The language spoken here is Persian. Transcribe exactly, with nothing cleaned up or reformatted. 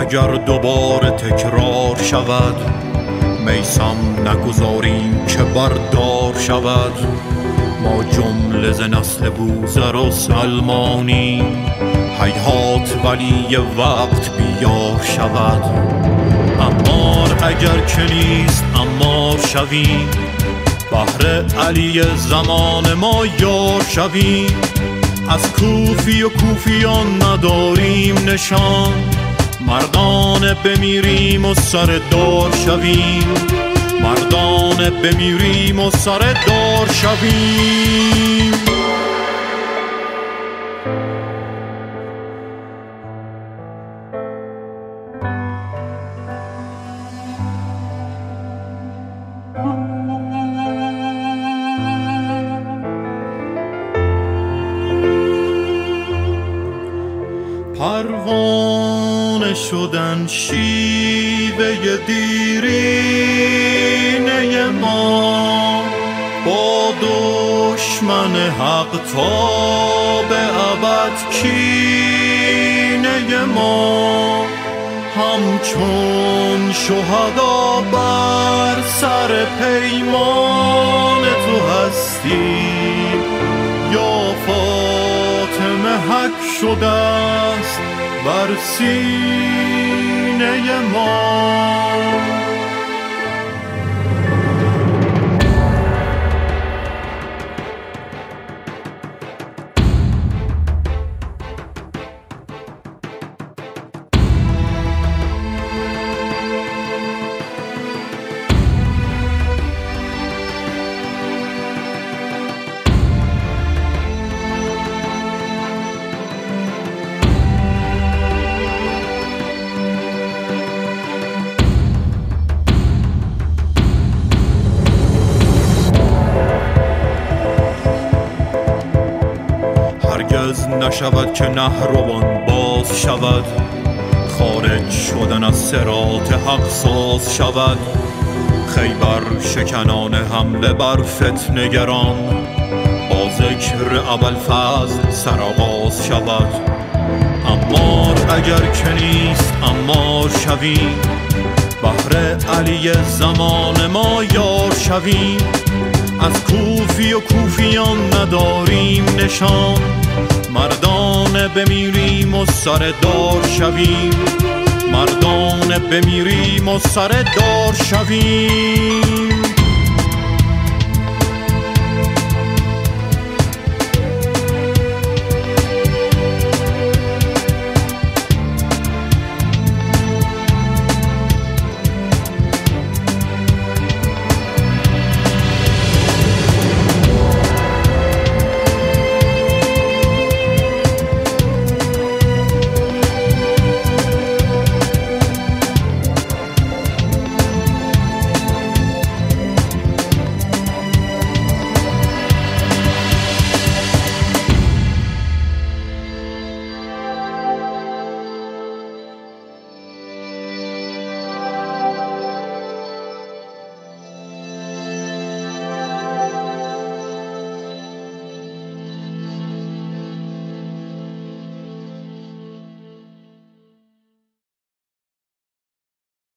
اگر دوباره تکرار شود، میسم نگذاریم که بردار شود. ما جمله ز نسل بوذر و سلمانیم، هیهات ولی وقت بیار شود. عمار اگر که نیست عمار شویم، بهر علی زمان ما یار شویم. از کوفی و کوفیان نداریم نشان، مردان بمیریم و سر دار شویم. مردان بمیریم و سر دار شویم. پروانه شدن شیوه دیرینه ما، با دشمن حق تا به ابد کینه ما. همچون شهدا بر سر پیمان تو هستیم، یا فاطمه حق شده است بر سینه ما. هرگز نشود که نهروان باز شود، خارج شدن از صراط حق ساز شود. خیبر شکنان حمله بر فتنه‌گران، با ذکر ابوالفضل سرآغاز شود. عمار اگر که نیست عمار شویم، بهر علی زمان ما یار شویم. از کوفی و کوفیان نداریم نشان، مردان بمیریم و سر دار شویم. مردان بمیریم و سر دار شویم.